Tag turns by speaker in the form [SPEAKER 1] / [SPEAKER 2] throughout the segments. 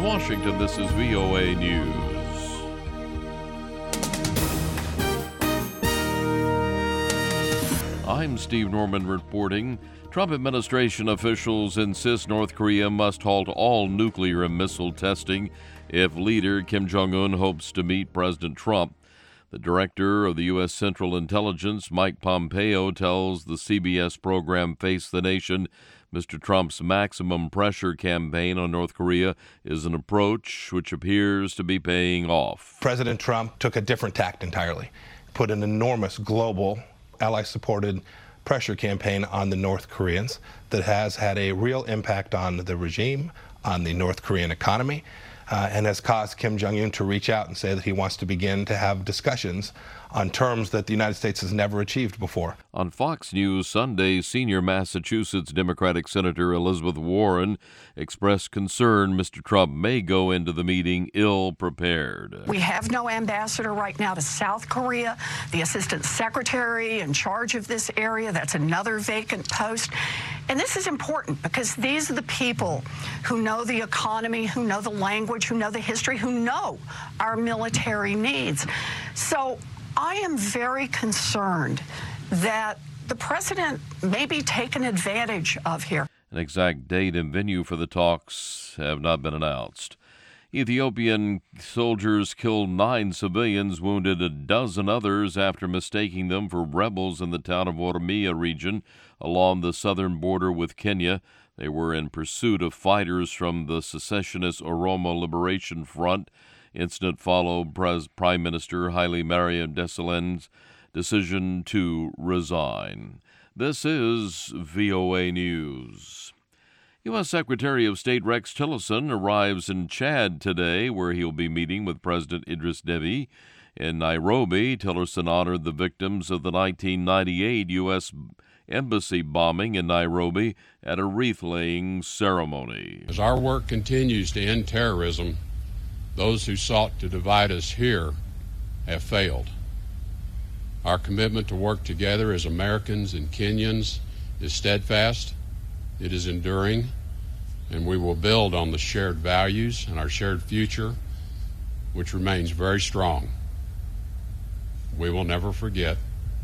[SPEAKER 1] In Washington, this is VOA News. I'm Steve Norman reporting. Trump administration officials insist North Korea must halt all nuclear and missile testing if leader Kim Jong-un hopes to meet President Trump. The director of the U.S. Central Intelligence, Mike Pompeo, tells the CBS program Face the Nation Mr. Trump's maximum pressure campaign on North Korea is an approach which appears to be paying off.
[SPEAKER 2] President Trump took a different tact entirely, put an enormous global ally-supported pressure campaign on the North Koreans that has had a real impact on the regime, on the North Korean economy, and has caused Kim Jong-un to reach out and say that he wants to begin to have discussions on terms that the United States has never achieved before.
[SPEAKER 1] On Fox News Sunday, senior Massachusetts Democratic Senator Elizabeth Warren expressed concern Mr. Trump may go into the meeting ill-prepared.
[SPEAKER 3] We have no ambassador right now to South Korea. The assistant secretary in charge of this area, that's another vacant post. And this is important because these are the people who know the economy, who know the language, who know the history, who know our military needs. So I am very concerned that the president may be taken advantage of here.
[SPEAKER 1] An exact date and venue for the talks have not been announced. Ethiopian soldiers killed 9 civilians, wounded a dozen others after mistaking them for rebels in the town of Oromia region along the southern border with Kenya. They were in pursuit of fighters from the secessionist Oromo Liberation Front. Incident followed Prime Minister Haile Mariam Desalegns' decision to resign. This is VOA News. U.S. Secretary of State Rex Tillerson arrives in Chad today, where he'll be meeting with President Idris Deby. In Nairobi, Tillerson honored the victims of the 1998 U.S. Embassy bombing in Nairobi at a wreath-laying ceremony.
[SPEAKER 4] As our work continues to end terrorism, those who sought to divide us here have failed. Our commitment to work together as Americans and Kenyans is steadfast, it is enduring, and we will build on the shared values and our shared future, which remains very strong. We will never forget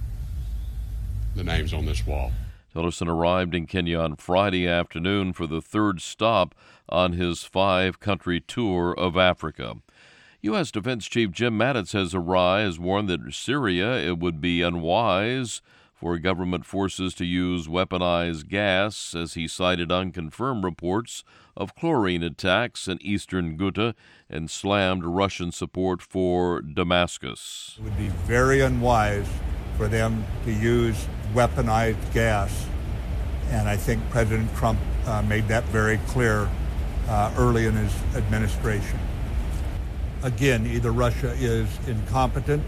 [SPEAKER 4] the names on this wall.
[SPEAKER 1] Tillerson arrived in Kenya on Friday afternoon for the third stop on his 5-country tour of Africa. U.S. Defense Chief Jim Mattis has warned that Syria it would be unwise for government forces to use weaponized gas, as he cited unconfirmed reports of chlorine attacks in eastern Ghouta and slammed Russian support for Damascus.
[SPEAKER 5] It would be very unwise for them to use weaponized gas, and I think President Trump made that very clear early in his administration. Again, either Russia is incompetent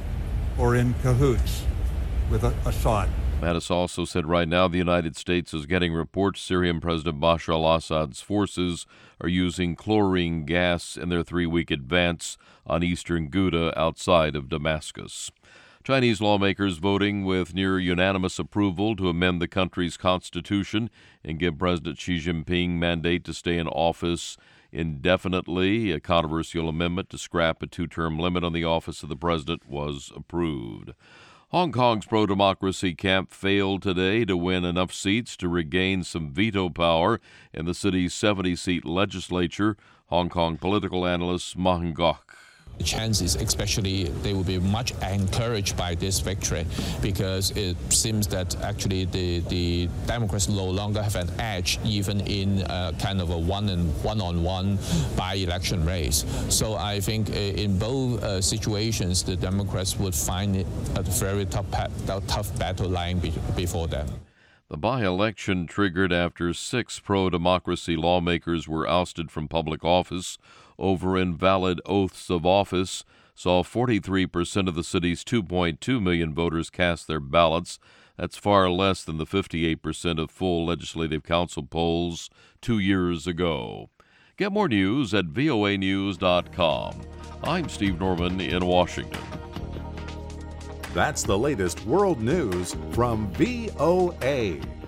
[SPEAKER 5] or in cahoots with Assad.
[SPEAKER 1] Mattis also said right now the United States is getting reports Syrian President Bashar al-Assad's forces are using chlorine gas in their 3-week advance on eastern Ghouta outside of Damascus. Chinese lawmakers voting with near unanimous approval to amend the country's constitution and give President Xi Jinping mandate to stay in office indefinitely. A controversial amendment to scrap a 2-term limit on the office of the president was approved. Hong Kong's pro-democracy camp failed today to win enough seats to regain some veto power in the city's 70-seat legislature. Hong Kong political analyst Ma Hung-gok.
[SPEAKER 6] The chances, especially, they will be much encouraged by this victory because it seems that actually the Democrats no longer have an edge even in kind of a one-on-one by-election race. So I think in both situations, the Democrats would find it a very tough battle lying before them.
[SPEAKER 1] The by-election triggered after 6 pro-democracy lawmakers were ousted from public office over invalid oaths of office, saw 43% of the city's 2.2 million voters cast their ballots. That's far less than the 58% of full legislative council polls 2 years ago. Get more news at voanews.com. I'm Steve Norman in Washington.
[SPEAKER 7] That's the latest world news from VOA.